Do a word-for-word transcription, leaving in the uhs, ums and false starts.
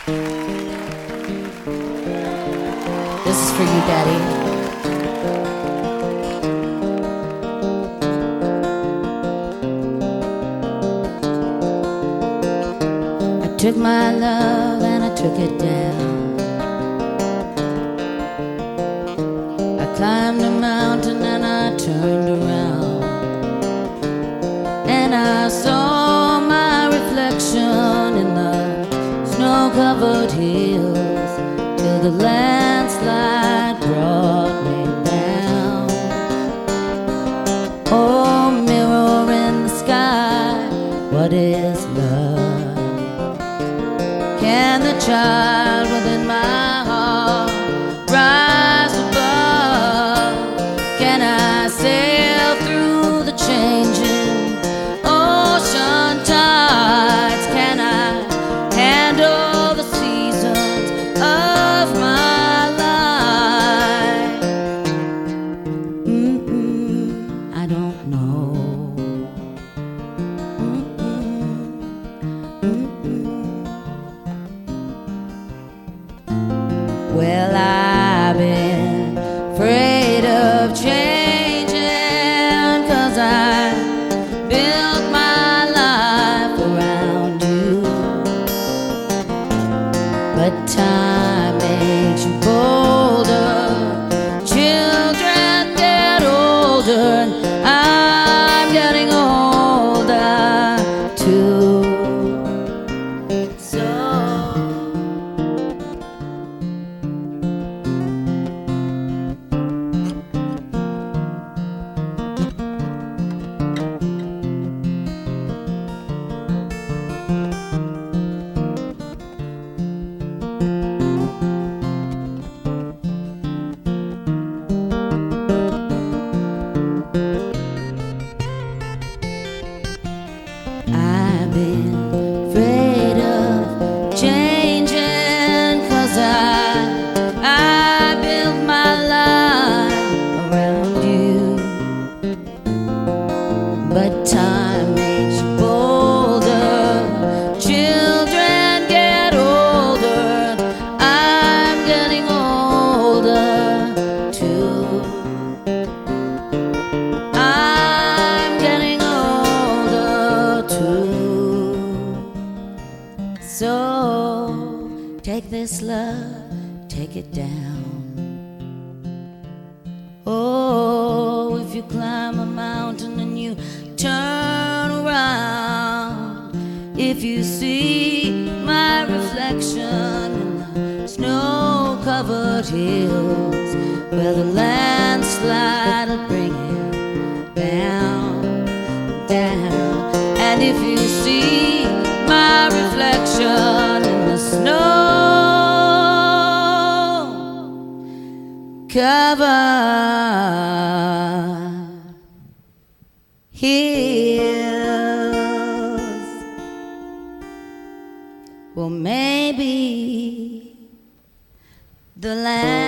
This is for you, Daddy. Took my love and I took it down. I climbed a mountain and I turned around, and I saw my reflection in the snow-covered hills, till the landslide brought me down. Oh, mirror in the sky, what is love? Can the child within my heart rise above? Can I sail through the changing ocean tides? Can I handle the seasons of my life? Mm-mm, I don't know. Mm-mm, mm-mm. Well, I've been afraid of changing, 'cause I built my life around you. But time makes you bolder, children get older, and I'm getting older too. So I've been afraid of changing, 'cause I, I built my life around you. But time makes you bolder, children get older, I'm getting older too. I'm getting older too. So take this love, take it down. Oh, if you climb a mountain and you turn around, if you see my reflection in the snow-covered hills, where the landslide will bring you down, down. And if you see my reflection in the snow-covered hills, well, maybe the land